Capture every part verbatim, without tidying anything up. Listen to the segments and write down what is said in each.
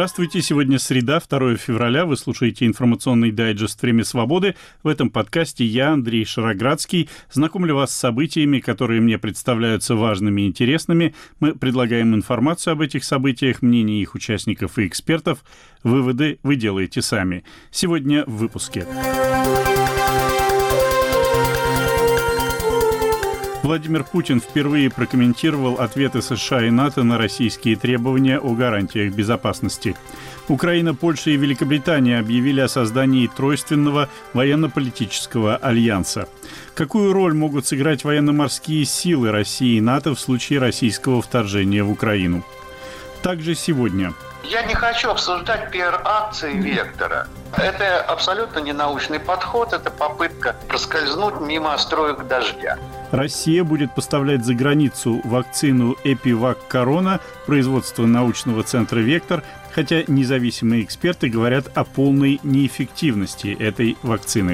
Здравствуйте, сегодня среда, второе февраля, вы слушаете информационный дайджест «Время свободы». В этом подкасте я, Андрей Шароградский, знакомлю вас с событиями, которые мне представляются важными и интересными. Мы предлагаем информацию об этих событиях, мнения их участников и экспертов. Выводы вы делаете сами. Сегодня в выпуске. Владимир Путин впервые прокомментировал ответы США и НАТО на российские требования о гарантиях безопасности. Украина, Польша и Великобритания объявили о создании тройственного военно-политического альянса. Какую роль могут сыграть военно-морские силы России и НАТО в случае российского вторжения в Украину? Также сегодня. Я не хочу обсуждать пиар-акции Вектора. Это абсолютно ненаучный подход, это попытка проскользнуть мимо строек дождя. Россия будет поставлять за границу вакцину Эпивак Корона производства научного центра «Вектор», хотя независимые эксперты говорят о полной неэффективности этой вакцины.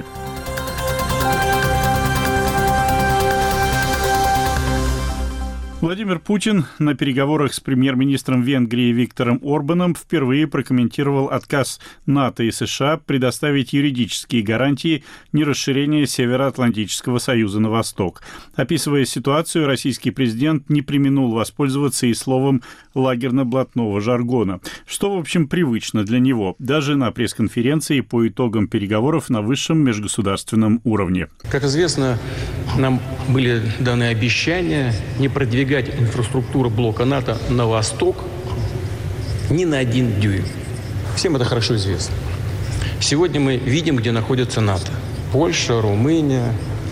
Владимир Путин на переговорах с премьер-министром Венгрии Виктором Орбаном впервые прокомментировал отказ НАТО и США предоставить юридические гарантии нерасширения Североатлантического союза на восток. Описывая ситуацию, российский президент не преминул воспользоваться и словом лагерно-блатного жаргона, что, в общем, привычно для него, даже на пресс-конференции по итогам переговоров на высшем межгосударственном уровне. Как известно, нам были даны обещания не продвигать инфраструктуру блока НАТО на восток ни на один дюйм. Всем это хорошо известно. Сегодня мы видим, где находится НАТО. Польша, Румыния,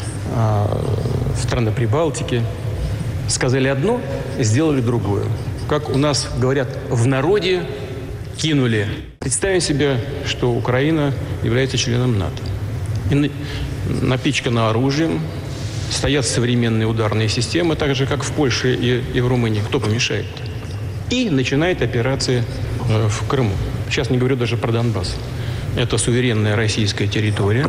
страны Прибалтики. Сказали одно, сделали другое. Как у нас говорят в народе, кинули. Представим себе, что Украина является членом НАТО. И напичкана оружием, стоят современные ударные системы, так же, как в Польше и, и в Румынии. Кто помешает? И начинает операции э, в Крыму. Сейчас не говорю даже про Донбасс. Это суверенная российская территория.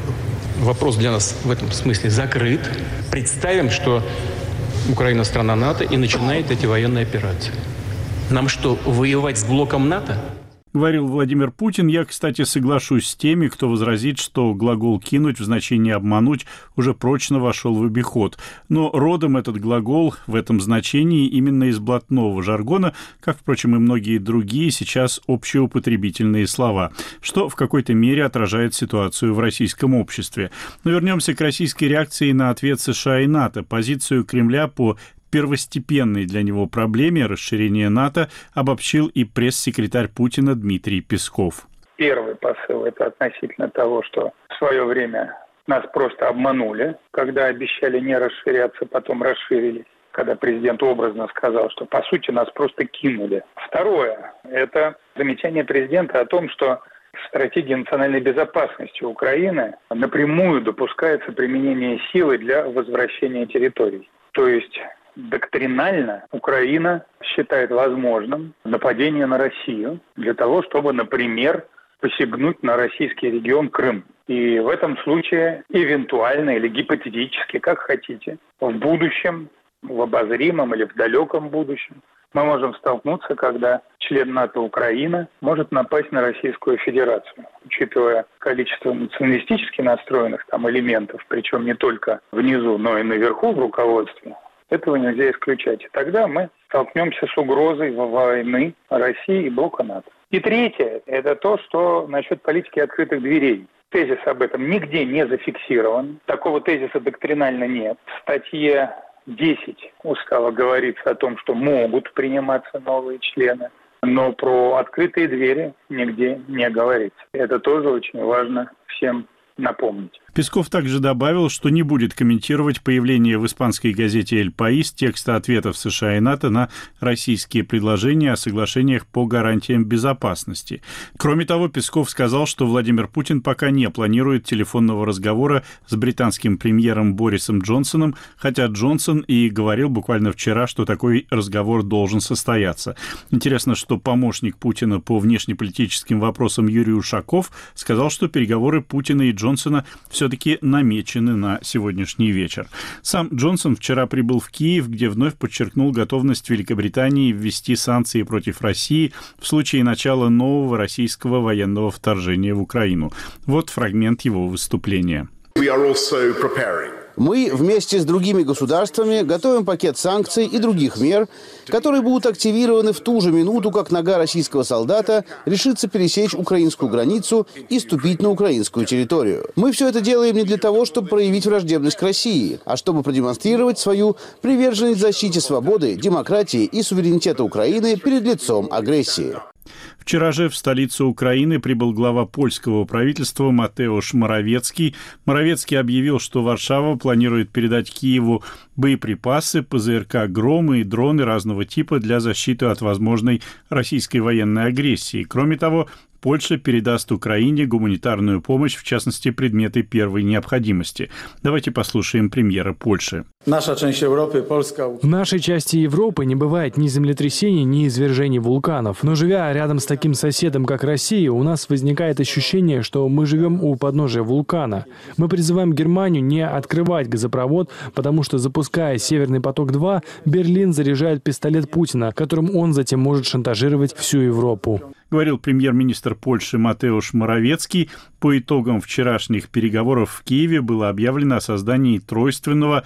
Вопрос для нас в этом смысле закрыт. Представим, что Украина страна НАТО и начинает эти военные операции. Нам что, воевать с блоком НАТО? Говорил Владимир Путин. Я, кстати, соглашусь с теми, кто возразит, что глагол «кинуть» в значении «обмануть» уже прочно вошел в обиход. Но родом этот глагол в этом значении именно из блатного жаргона, как, впрочем, и многие другие сейчас общеупотребительные слова, что в какой-то мере отражает ситуацию в российском обществе. Но вернемся к российской реакции на ответ США и НАТО. Позицию Кремля по первостепенной для него проблеме расширения НАТО обобщил и пресс-секретарь Путина Дмитрий Песков. Первый посыл – это относительно того, что в свое время нас просто обманули, когда обещали не расширяться, потом расширились. Когда президент образно сказал, что по сути нас просто кинули. Второе – это замечание президента о том, что в стратегии национальной безопасности Украины напрямую допускается применение силы для возвращения территорий. То есть доктринально Украина считает возможным нападение на Россию для того, чтобы, например, посягнуть на российский регион Крым. И в этом случае эвентуально или гипотетически, как хотите, в будущем, в обозримом или в далеком будущем, мы можем столкнуться, когда член НАТО Украина может напасть на Российскую Федерацию. Учитывая количество националистически настроенных там элементов, причем не только внизу, но и наверху в руководстве, этого нельзя исключать. И тогда мы столкнемся с угрозой войны России и блока НАТО. И третье – это то, что насчет политики открытых дверей. Тезис об этом нигде не зафиксирован. Такого тезиса доктринально нет. В статье десять устава говорится о том, что могут приниматься новые члены. Но про открытые двери нигде не говорится. Это тоже очень важно всем напомнить. Песков также добавил, что не будет комментировать появление в испанской газете «Эль Паис» текста ответов США и НАТО на российские предложения о соглашениях по гарантиям безопасности. Кроме того, Песков сказал, что Владимир Путин пока не планирует телефонного разговора с британским премьером Борисом Джонсоном, хотя Джонсон и говорил буквально вчера, что такой разговор должен состояться. Интересно, что помощник Путина по внешнеполитическим вопросам Юрий Ушаков сказал, что переговоры Путина и Джонсона Джонсона все-таки намечены на сегодняшний вечер. Сам Джонсон вчера прибыл в Киев, где вновь подчеркнул готовность Великобритании ввести санкции против России в случае начала нового российского военного вторжения в Украину. Вот фрагмент его выступления. Мы вместе с другими государствами готовим пакет санкций и других мер, которые будут активированы в ту же минуту, как нога российского солдата решится пересечь украинскую границу и ступить на украинскую территорию. Мы все это делаем не для того, чтобы проявить враждебность к России, а чтобы продемонстрировать свою приверженность защите свободы, демократии и суверенитета Украины перед лицом агрессии. Вчера же в столицу Украины прибыл глава польского правительства Матеуш Моровецкий. Моровецкий объявил, что Варшава планирует передать Киеву боеприпасы, ПЗРК «Громы» и дроны разного типа для защиты от возможной российской военной агрессии. Кроме того, Польша передаст Украине гуманитарную помощь, в частности, предметы первой необходимости. Давайте послушаем премьера Польши. Наша часть Европы, Польска... В нашей части Европы не бывает ни землетрясений, ни извержений вулканов. Но живя рядом с таким соседом, как Россия, у нас возникает ощущение, что мы живем у подножия вулкана. Мы призываем Германию не открывать газопровод, потому что, запуская «Северный поток-два», Берлин заряжает пистолет Путина, которым он затем может шантажировать всю Европу. Говорил премьер-министр Польши Матеуш Моровецкий. По итогам вчерашних переговоров в Киеве было объявлено о создании тройственного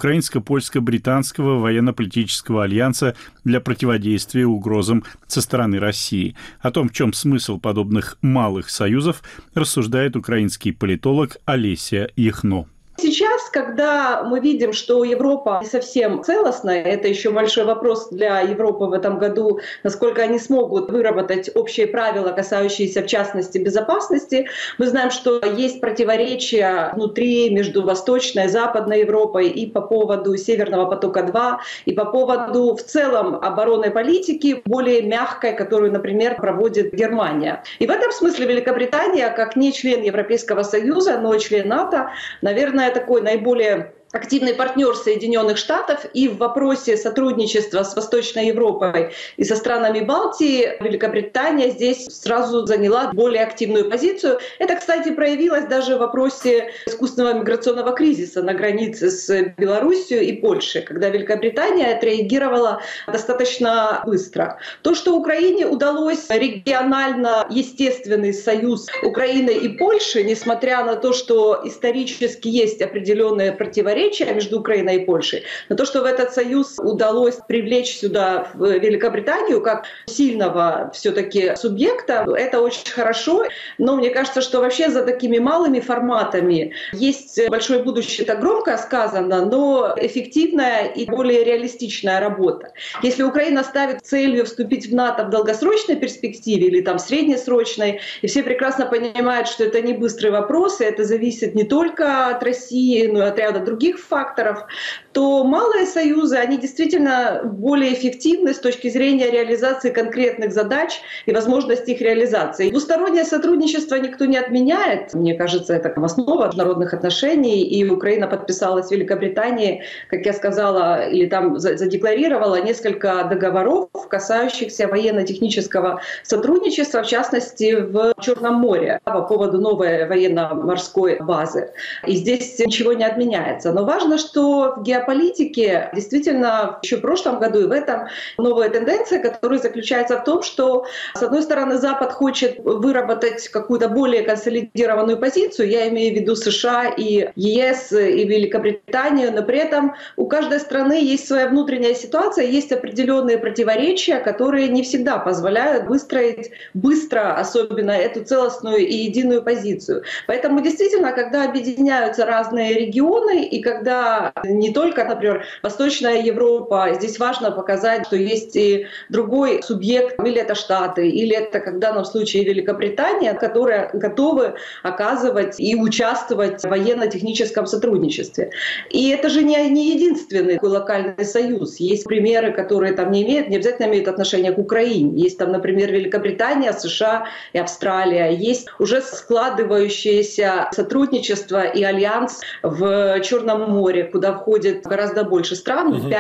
украинско-польско-британского военно-политического альянса для противодействия угрозам со стороны России. О том, в чем смысл подобных малых союзов, рассуждает украинский политолог Олеся Яхно. Сейчас, когда мы видим, что Европа не совсем целостная, это еще большой вопрос для Европы в этом году, насколько они смогут выработать общие правила, касающиеся, в частности, безопасности. Мы знаем, что есть противоречия внутри между Восточной и Западной Европой и по поводу Северного потока-два, и по поводу в целом оборонной политики, более мягкой, которую, например, проводит Германия. И в этом смысле Великобритания, как не член Европейского Союза, но член НАТО, наверное, такой наиболее активный партнер Соединенных Штатов, и в вопросе сотрудничества с Восточной Европой и со странами Балтии Великобритания здесь сразу заняла более активную позицию. Это, кстати, проявилось даже в вопросе искусственного миграционного кризиса на границе с Белоруссией и Польшей, когда Великобритания отреагировала достаточно быстро. То, что Украине удалось регионально естественный союз Украины и Польши, несмотря на то, что исторически есть определенные противоречия между Украиной и Польшей, но то, что в этот союз удалось привлечь сюда в Великобританию как сильного все-таки субъекта, это очень хорошо. Но мне кажется, что вообще за такими малыми форматами есть большое будущее. Это громко сказано, но эффективная и более реалистичная работа. Если Украина ставит целью вступить в НАТО в долгосрочной перспективе или там среднесрочной, и все прекрасно понимают, что это не быстрый вопрос, и это зависит не только от России, но и от ряда других факторов, то малые союзы, они действительно более эффективны с точки зрения реализации конкретных задач и возможности их реализации. Двустороннее сотрудничество никто не отменяет. Мне кажется, это основа международных отношений, и Украина подписалась в Великобритании, как я сказала, или там задекларировала несколько договоров, касающихся военно-технического сотрудничества, в частности, в Черном море по поводу новой военно-морской базы. И здесь ничего не отменяется. Но важно, что в геополитике действительно еще в прошлом году и в этом новая тенденция, которая заключается в том, что, с одной стороны, Запад хочет выработать какую-то более консолидированную позицию, я имею в виду США и ЕС и Великобританию, но при этом у каждой страны есть своя внутренняя ситуация, есть определенные противоречия, которые не всегда позволяют выстроить быстро, особенно эту целостную и единую позицию. Поэтому действительно, когда объединяются разные регионы, и когда не только, например, Восточная Европа, здесь важно показать, что есть и другой субъект, или это Штаты, или это, как в данном случае, Великобритания, которые готовы оказывать и участвовать в военно-техническом сотрудничестве. И это же не, не единственный такой локальный союз. Есть примеры, которые там не имеют, не обязательно имеют отношение к Украине. Есть там, например, Великобритания, США и Австралия. Есть уже складывающееся сотрудничество и альянс в Черном море, куда входит гораздо больше стран, пять,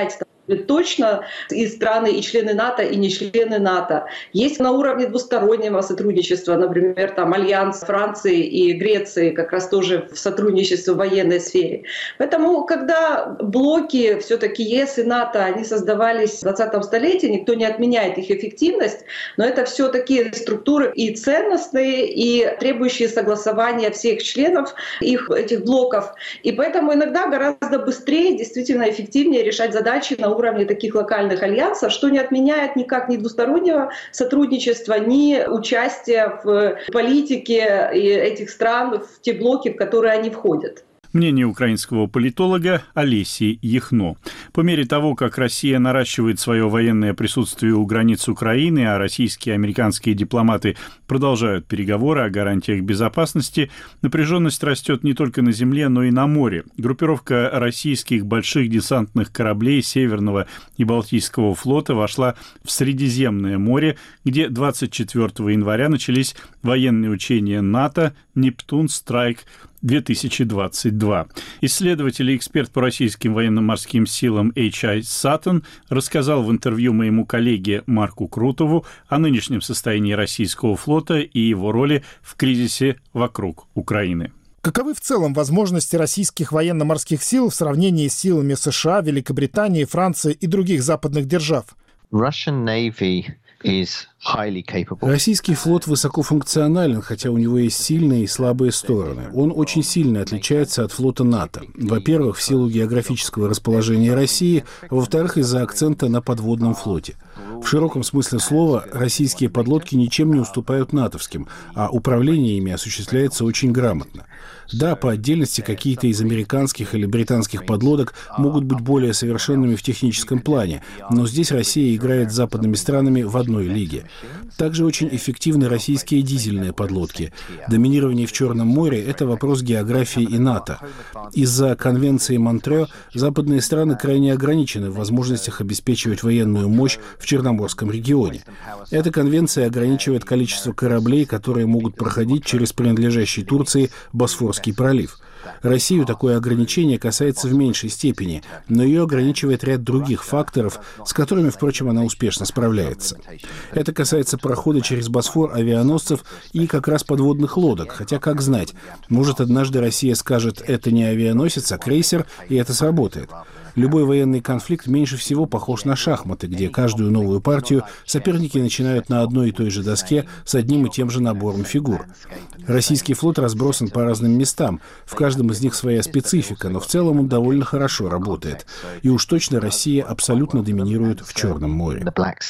точно и страны, и члены НАТО, и не члены НАТО. Есть на уровне двустороннего сотрудничества, например, там альянс Франции и Греции как раз тоже в сотрудничестве в военной сфере. Поэтому, когда блоки все-таки ЕС и НАТО, они создавались в двадцатом столетии, никто не отменяет их эффективность, но это все такие структуры и ценностные, и требующие согласования всех членов их, этих блоков. И поэтому иногда гораздо быстрее, действительно эффективнее решать задачи на уровне таких локальных альянсов, что не отменяет никак ни двустороннего сотрудничества, ни участия в политике этих стран в те блоки, в которые они входят. Мнение украинского политолога Олеси Яхно. По мере того, как Россия наращивает свое военное присутствие у границ Украины, а российские и американские дипломаты продолжают переговоры о гарантиях безопасности, напряженность растет не только на земле, но и на море. Группировка российских больших десантных кораблей Северного и Балтийского флота вошла в Средиземное море, где двадцать четвёртого января начались военные учения НАТО «Нептун Страйк» две тысячи двадцать два. Исследователь и эксперт по российским военно-морским силам эйч ай Саттон рассказал в интервью моему коллеге Марку Крутову о нынешнем состоянии российского флота и его роли в кризисе вокруг Украины. Каковы в целом возможности российских военно-морских сил в сравнении с силами США, Великобритании, Франции и других западных держав? Russian Navy is highly capable. Российский флот высокофункционален, хотя у него есть сильные и слабые стороны. Он очень сильно отличается от флота НАТО. Во-первых, в силу географического расположения России, а во-вторых, из-за акцента на подводном флоте. В широком смысле слова, российские подлодки ничем не уступают натовским, а управление ими осуществляется очень грамотно. Да, по отдельности какие-то из американских или британских подлодок могут быть более совершенными в техническом плане, но здесь Россия играет с западными странами в одной лиге. Также очень эффективны российские дизельные подлодки. Доминирование в Черном море – это вопрос географии и НАТО. Из-за конвенции Монтрео западные страны крайне ограничены в возможностях обеспечивать военную мощь в Черноморском регионе. Эта конвенция ограничивает количество кораблей, которые могут проходить через принадлежащий Турции Босфорский пролив. Россию такое ограничение касается в меньшей степени, но ее ограничивает ряд других факторов, с которыми, впрочем, она успешно справляется. Это касается прохода через Босфор авианосцев и как раз подводных лодок, хотя, как знать, может, однажды Россия скажет, это не авианосец, а крейсер, и это сработает. Любой военный конфликт меньше всего похож на шахматы, где каждую новую партию соперники начинают на одной и той же доске с одним и тем же набором фигур. Российский флот разбросан по разным местам, в каждом из них своя специфика, но в целом он довольно хорошо работает. И уж точно Россия абсолютно доминирует в Черном море.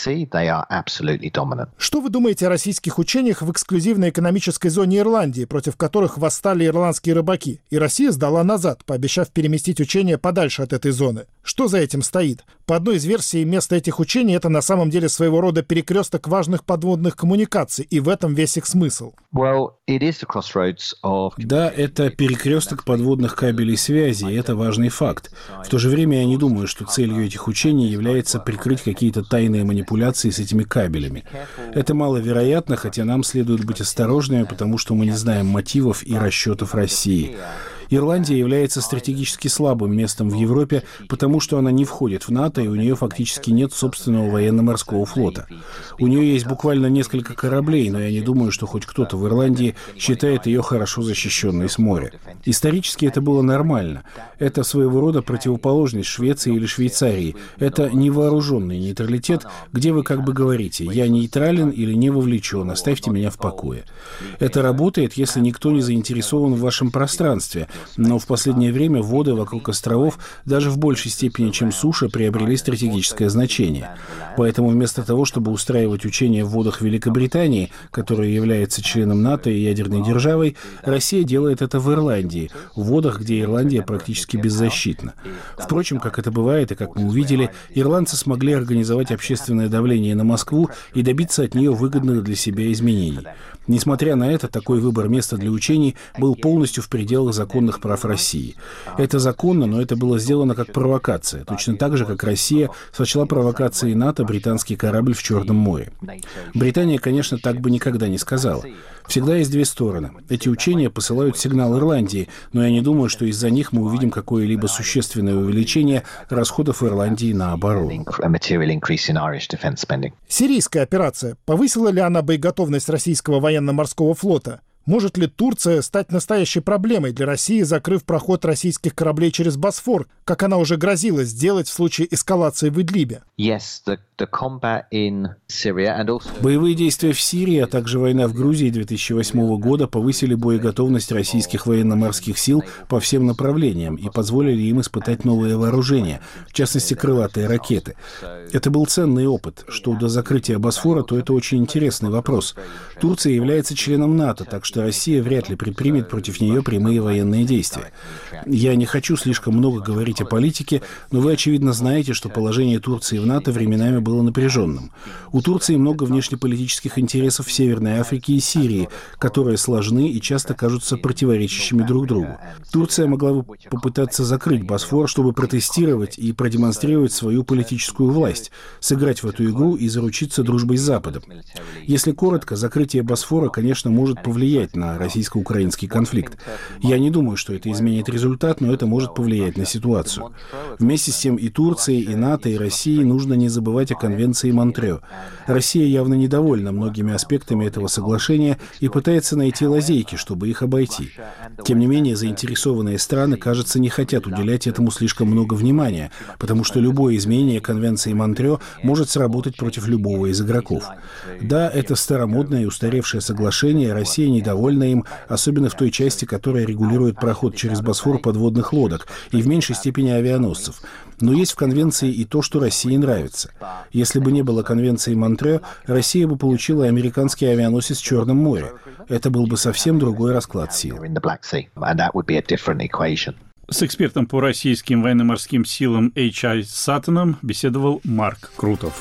Что вы думаете о российских учениях в эксклюзивной экономической зоне Ирландии, против которых восстали ирландские рыбаки? И Россия сдала назад, пообещав переместить учения подальше от этой зоны. Что за этим стоит? По одной из версий, место этих учений — это на самом деле своего рода перекресток важных подводных коммуникаций, и в этом весь их смысл. Да, это перекресток подводных кабелей связи, и это важный факт. В то же время я не думаю, что целью этих учений является прикрыть какие-то тайные манипуляции с этими кабелями. Это маловероятно, хотя нам следует быть осторожными, потому что мы не знаем мотивов и расчетов России. Ирландия является стратегически слабым местом в Европе, потому что она не входит в НАТО, и у нее фактически нет собственного военно-морского флота. У нее есть буквально несколько кораблей, но я не думаю, что хоть кто-то в Ирландии считает ее хорошо защищенной с моря. Исторически это было нормально. Это своего рода противоположность Швеции или Швейцарии. Это невооруженный нейтралитет, где вы как бы говорите «я нейтрален или не вовлечен, оставьте меня в покое». Это работает, если никто не заинтересован в вашем пространстве, но в последнее время воды вокруг островов даже в большей степени, чем суша, приобрели стратегическое значение. Поэтому вместо того, чтобы устраивать учения в водах Великобритании, которая является членом НАТО и ядерной державой, Россия делает это в Ирландии, в водах, где Ирландия практически беззащитна. Впрочем, как это бывает и как мы увидели, ирландцы смогли организовать общественное давление на Москву и добиться от нее выгодных для себя изменений. Несмотря на это, такой выбор места для учений был полностью в пределах законных конституционных прав России. Это законно, но это было сделано как провокация, точно так же, как Россия сочла провокацией НАТО британский корабль в Черном море. Британия, конечно, так бы никогда не сказала. Всегда есть две стороны. Эти учения посылают сигнал Ирландии, но я не думаю, что из-за них мы увидим какое-либо существенное увеличение расходов Ирландии на оборону. Сирийская операция. Повысила ли она боеготовность российского военно-морского флота? Может ли Турция стать настоящей проблемой для России, закрыв проход российских кораблей через Босфор, как она уже грозила сделать в случае эскалации в Идлибе? Боевые действия в Сирии, а также война в Грузии две тысячи восьмого года повысили боеготовность российских военно-морских сил по всем направлениям и позволили им испытать новые вооружения, в частности, крылатые ракеты. Это был ценный опыт. Что до закрытия Босфора, то это очень интересный вопрос. Турция является членом НАТО, так что Россия вряд ли предпримет против нее прямые военные действия. Я не хочу слишком много говорить о политике, но вы, очевидно, знаете, что положение Турции в НАТО временами было напряженным. У Турции много внешнеполитических интересов в Северной Африке и Сирии, которые сложны и часто кажутся противоречащими друг другу. Турция могла бы попытаться закрыть Босфор, чтобы протестировать и продемонстрировать свою политическую власть, сыграть в эту игру и заручиться дружбой с Западом. Если коротко, закрытие Босфора, конечно, может повлиять на российско-украинский конфликт. Я не думаю, что это изменит результат, но это может повлиять на ситуацию. Вместе с тем и Турции, и НАТО, и России нужно не забывать о конвенции Монтрео. Россия явно недовольна многими аспектами этого соглашения и пытается найти лазейки, чтобы их обойти. Тем не менее, заинтересованные страны, кажется, не хотят уделять этому слишком много внимания, потому что любое изменение конвенции Монтрео может сработать против любого из игроков. Да, это старомодное и устаревшее соглашение, Россия недовольна им, особенно в той части, которая регулирует проход через Босфор подводных лодок и в меньшей степени авианосцев. Но есть в конвенции и то, что России нравится. Если бы не было конвенции Монтрео, Россия бы получила американский авианосец в Черном море. Это был бы совсем другой расклад сил. С экспертом по российским военно-морским силам Эйч Ай Саттоном беседовал Марк Крутов.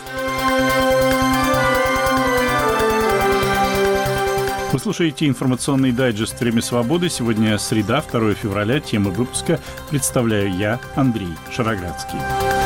Вы слушаете информационный дайджест «Время свободы». Сегодня среда, второе февраля. Тему выпуска представляю я, Андрей Шароградский.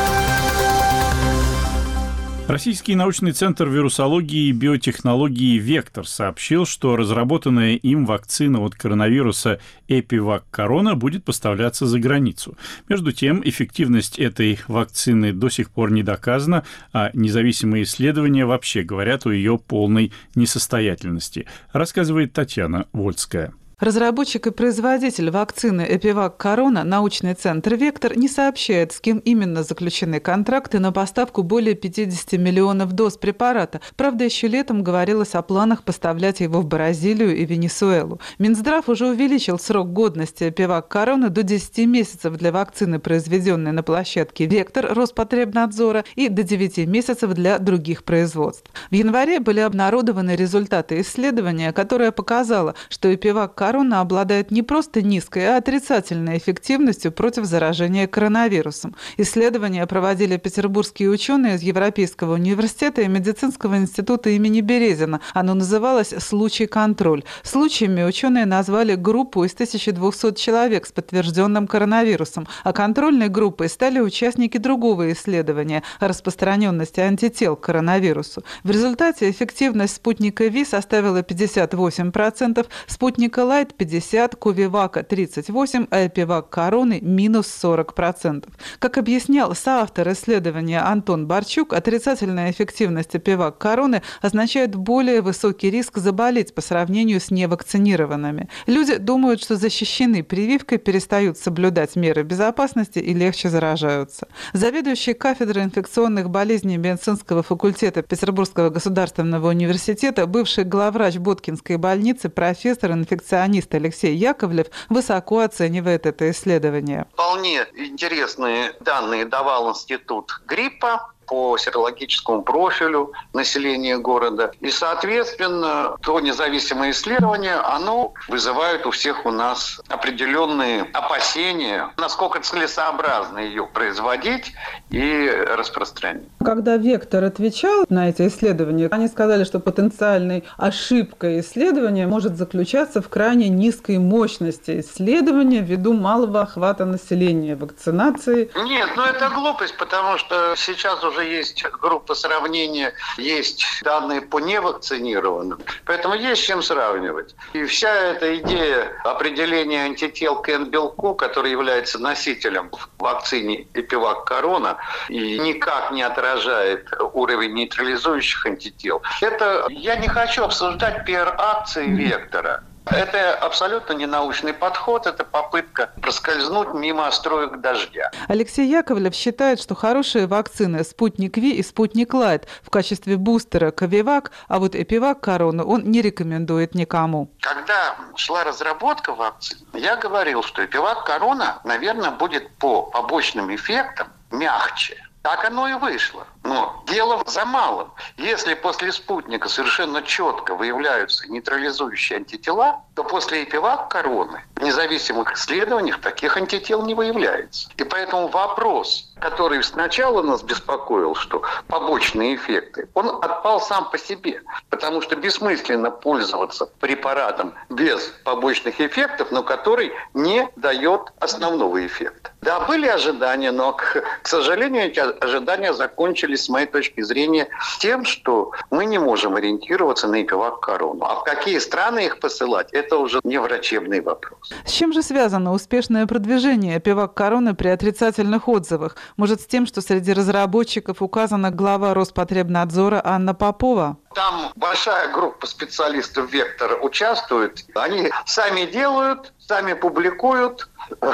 Российский научный центр вирусологии и биотехнологии «Вектор» сообщил, что разработанная им вакцина от коронавируса «Эпивак Корона» будет поставляться за границу. Между тем, эффективность этой вакцины до сих пор не доказана, а независимые исследования вообще говорят о ее полной несостоятельности, рассказывает Татьяна Вольская. Разработчик и производитель вакцины «Эпивак Корона» научный центр «Вектор» не сообщает, с кем именно заключены контракты на поставку более пятьдесят миллионов доз препарата. Правда, еще летом говорилось о планах поставлять его в Бразилию и Венесуэлу. Минздрав уже увеличил срок годности «Эпивак Корона» до десяти месяцев для вакцины, произведенной на площадке «Вектор» Роспотребнадзора, и до девяти месяцев для других производств. В январе были обнародованы результаты исследования, которое показало, что «Эпивак Корона» Корона обладает не просто низкой, а отрицательной эффективностью против заражения коронавирусом. Исследования проводили петербургские ученые из Европейского университета и медицинского института имени Березина. Оно называлось «Случай-контроль». Случаями ученые назвали группу из тысячи двухсот человек с подтвержденным коронавирусом, а контрольной группой стали участники другого исследования о распространенности антител к коронавирусу. В результате эффективность спутника Ви составила пятьдесят восемь процентов, спутника Лайт пятьдесят, Ковивака тридцать восемь, а Эпивак Короны минус сорок процентов. Как объяснял соавтор исследования Антон Барчук, отрицательная эффективность Эпивак Короны означает более высокий риск заболеть по сравнению с невакцинированными. Люди думают, что защищены прививкой, перестают соблюдать меры безопасности и легче заражаются. Заведующий кафедрой инфекционных болезней медицинского факультета Петербургского государственного университета, бывший главврач Боткинской больницы, профессор инфекционист Алексей Яковлев высоко оценивает это исследование. Вполне интересные данные давал Институт гриппа. по серологическому профилю населения города. И, соответственно, то независимое исследование, оно вызывает у всех у нас определенные опасения, насколько целесообразно ее производить и распространять. Когда «Вектор» отвечал на эти исследования, они сказали, что потенциальной ошибкой исследования может заключаться в крайне низкой мощности исследования ввиду малого охвата населения вакцинации. Нет, ну это глупость, потому что сейчас уже есть группа сравнения, есть данные по невакцинированным, поэтому есть с чем сравнивать. И вся эта идея определения антител к Н-белку, который является носителем в вакцине Эпивак Корона и никак не отражает уровень нейтрализующих антител, это я не хочу обсуждать пиар-акции «Вектора». Это абсолютно ненаучный подход, это попытка проскользнуть мимо строек дождя. Алексей Яковлев считает, что хорошие вакцины «Спутник Ви» и «Спутник Лайт» в качестве бустера «Ковивак», а вот «Эпивак Корону» он не рекомендует никому. Когда шла разработка вакцин, я говорил, что «Эпивак Корона», наверное, будет по побочным эффектам мягче. Так оно и вышло. Но дело за малым. Если после спутника совершенно четко выявляются нейтрализующие антитела, то после Эпивак Короны в независимых исследованиях таких антител не выявляется. И поэтому вопрос, который сначала нас беспокоил, что побочные эффекты, он отпал сам по себе. Потому что бессмысленно пользоваться препаратом без побочных эффектов, но который не дает основного эффекта. Да, были ожидания, но, к, к сожалению, эти ожидания закончились, с моей точки зрения, тем, что мы не можем ориентироваться на Эпивак Корону. А в какие страны их посылать, это уже не врачебный вопрос. С чем же связано успешное продвижение Эпивак Короны при отрицательных отзывах? Может, с тем, что среди разработчиков указана глава Роспотребнадзора Анна Попова? Там большая группа специалистов «Вектора» участвует. Они сами делают, сами публикуют,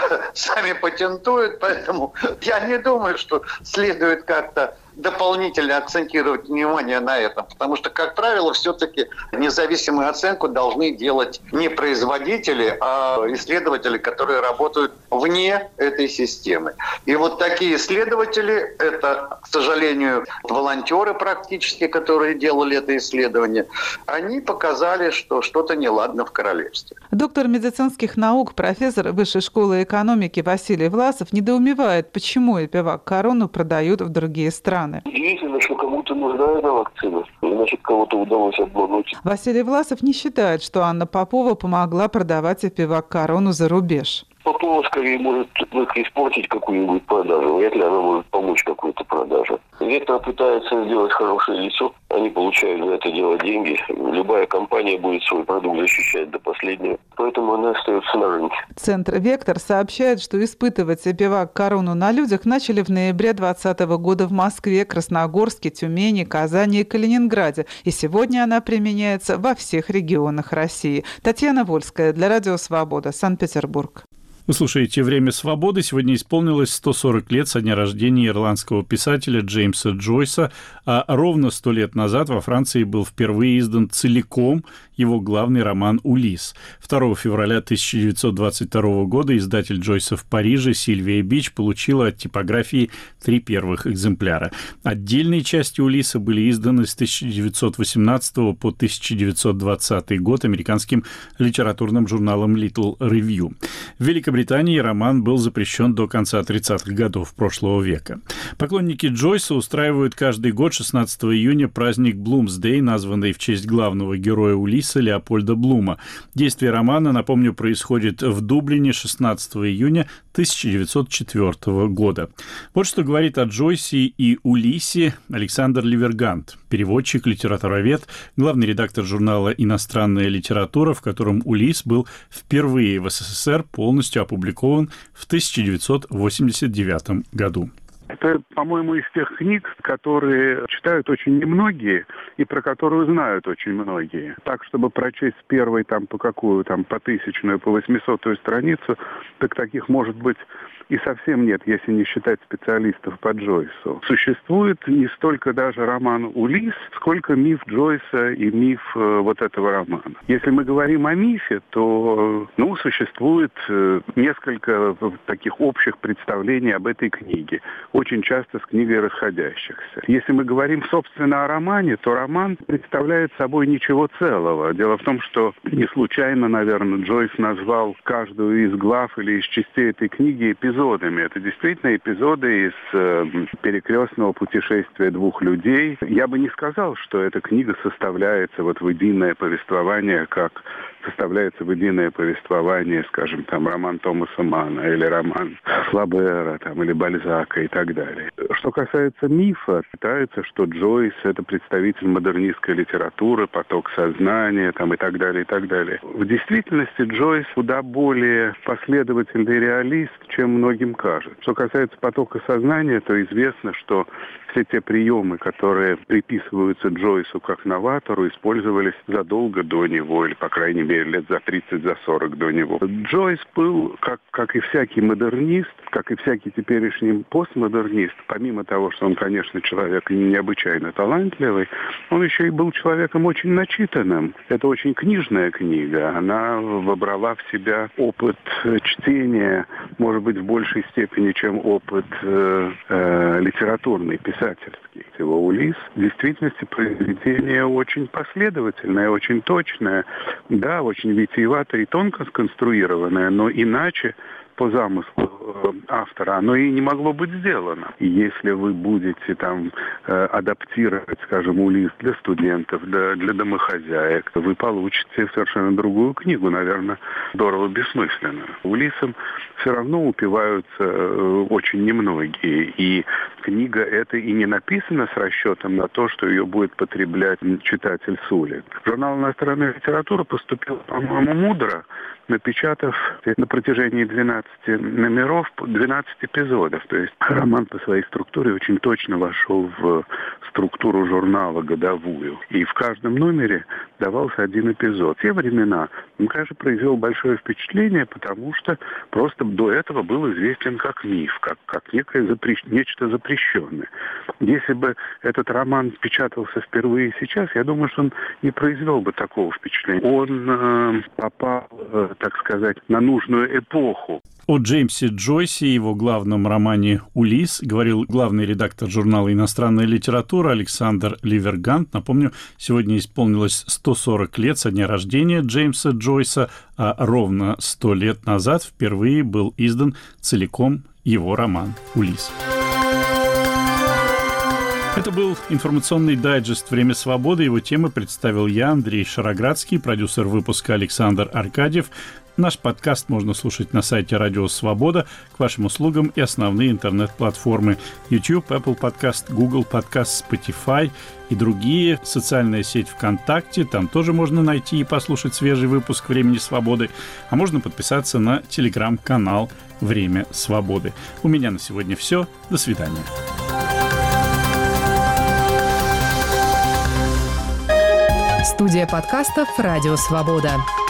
сами патентуют. Поэтому я не думаю, что следует как-то дополнительно акцентировать внимание на этом. Потому что, как правило, все-таки независимую оценку должны делать не производители, а исследователи, которые работают вне этой системы. И вот такие исследователи, это, к сожалению, волонтеры практически, которые делали это исследование, они показали, что что-то неладно в королевстве. Доктор медицинских наук, профессор Высшей школы экономики Василий Власов недоумевает, почему Эпивак Корону продают в другие страны. Удивительно, что кому-то нужна эта вакцина. Значит, кого-то удалось обмануть. Василий Власов не считает, что Анна Попова помогла продавать Эпивак Корону за рубеж. Попова скорее может только испортить какую-нибудь продажу. Вряд ли она может помочь какой-то продаже. Вектор пытается сделать хорошее лицо. Они получают за это дело деньги. Любая компания будет свой продукт защищать до последнего. Поэтому она остается на рынке. Центр «Вектор» сообщает, что испытывать Эпивак Корону на людях начали в ноябре двадцатого года в Москве, Красногорске, Тюмени, Казани и Калининграде. И сегодня она применяется во всех регионах России. Татьяна Вольская для Радио Свобода, Санкт-Петербург. Вы слушаете «Время свободы». Сегодня исполнилось сто сорок лет со дня рождения ирландского писателя Джеймса Джойса, а ровно сто лет назад во Франции был впервые издан целиком его главный роман «Улисс». второго февраля тысяча девятьсот двадцать второго года издатель Джойса в Париже Сильвия Бич получила от типографии три первых экземпляра. Отдельные части «Улисса» были изданы с тысяча девятьсот восемнадцатого по тысяча девятьсот двадцатый год американским литературным журналом Little Review. В Великобритании роман был запрещен до конца тридцатых годов прошлого века. Поклонники Джойса устраивают каждый год шестнадцатого июня праздник Блумсдей, названный в честь главного героя «Улисса» Леопольда Блума. Действие романа, напомню, происходит в Дублине шестнадцатого июня тысяча девятьсот четвёртого года. Вот что говорит о Джойсе и «Улиссе» Александр Ливергант, переводчик, литературовед, главный редактор журнала «Иностранная литература», в котором «Улисс» был впервые в СССР полностью опубликован в тысяча девятьсот восемьдесят девятом году. Это, по-моему, из тех книг, которые читают очень немногие и про которую знают очень многие. Так, чтобы прочесть с первой там по какую, там по тысячную, по восьмисотую страницу, так таких может быть и совсем нет, если не считать специалистов по Джойсу. Существует не столько даже роман «Улисс», сколько миф Джойса и миф э, вот этого романа. Если мы говорим о мифе, то ну, существует э, несколько таких общих представлений об этой книге. Очень очень часто с книгой расходящихся. Если мы говорим, собственно, о романе, то роман представляет собой ничего целого. Дело в том, что не случайно, наверное, Джойс назвал каждую из глав или из частей этой книги эпизодами. Это действительно эпизоды из э, перекрестного путешествия двух людей. Я бы не сказал, что эта книга составляется вот в единое повествование, как составляется в единое повествование, скажем, там, роман Томаса Манна или роман Флабера, там, или Бальзака и так далее. Что касается мифа, считается, что Джойс — это представитель модернистской литературы, поток сознания, там, и так далее, и так далее. В действительности Джойс куда более последовательный реалист, чем многим кажется. Что касается потока сознания, то известно, что все те приемы, которые приписываются Джойсу как новатору, использовались задолго до него, или, по крайней мере, лет за тридцать, за сорок до него. Джойс был, как, как и всякий модернист, как и всякий теперешний постмодернист, помимо того, что он, конечно, человек необычайно талантливый, он еще и был человеком очень начитанным. Это очень книжная книга. Она вобрала в себя опыт чтения, может быть, в большей степени, чем опыт э, э, литературный, писательский. Его «Улисс» в действительности произведение очень последовательное, очень точное, да, очень витиевато и тонко сконструированное, но иначе по замыслу автора оно и не могло быть сделано. И если вы будете там адаптировать, скажем, «Улисс» для студентов, для, для домохозяек, вы получите совершенно другую книгу, наверное, здорово бессмысленную. «Улиссом» все равно упиваются очень немногие. И книга эта и не написана с расчетом на то, что ее будет потреблять читатель с улиц. Журнал «Иностранная литература» поступил, по-моему, мудро, напечатав на протяжении двенадцати номеров двенадцать эпизодов. То есть роман по своей структуре очень точно вошел в структуру журнала годовую. И в каждом номере давался один эпизод. В те времена он, конечно, произвел большое впечатление, потому что просто до этого был известен как миф, как, как некое запрещ... нечто запрещенное. Если бы этот роман печатался впервые сейчас, я думаю, что он не произвел бы такого впечатления. Он э, попал, э, так сказать, на нужную эпоху. О Джеймсе Джойсе и его главном романе «Улисс» говорил главный редактор журнала «Иностранная литература» Александр Ливергант. Напомню, сегодня исполнилось сто сорок лет со дня рождения Джеймса Джойса, а ровно сто лет назад впервые был издан целиком его роман «Улисс». Это был информационный дайджест «Время свободы». Его темы представил я, Андрей Шароградский, продюсер выпуска Александр Аркадьев. Наш подкаст можно слушать на сайте Радио Свобода, к вашим услугам и основные интернет-платформы YouTube, Apple Podcast, Google Podcast, Spotify и другие. Социальная сеть ВКонтакте, там тоже можно найти и послушать свежий выпуск «Времени свободы». А можно подписаться на телеграм-канал «Время свободы». У меня на сегодня все. До свидания. Студия подкастов «Радио Свобода».